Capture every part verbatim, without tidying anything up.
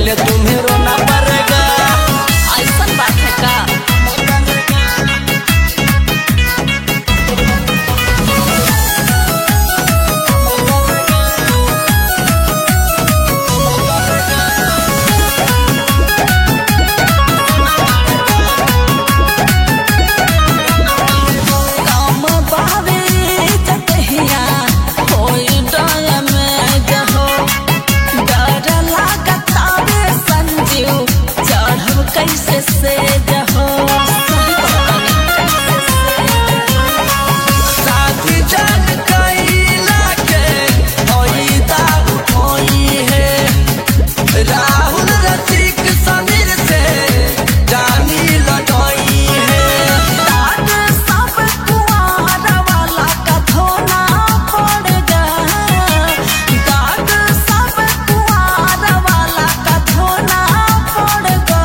पहले तुम्हें रोना पड़ेगा। ऐसा बात है का? कैसे से जहो साथी जान कैला के होइदा उठोई है। राहुल रसिक समीर से जानी लटोई है। दाग सब कुआर वाला का धोना पड़ेगा। दाग सब कुआर वाला का धोना पड़ेगा।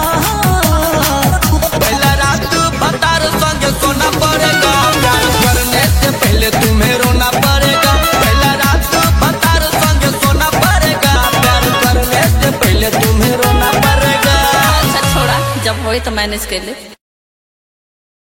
पहला रात भतार संग सोना पड़ेगा। प्यार करने से पहले तुम्हें रोना पड़ेगा। पहला रात भतार संग सोना पड़ेगा। प्यार करने से पहले तुम्हें रोना पड़ेगा। अच्छा छोड़ा, जब होई तो मैनेज कर ले।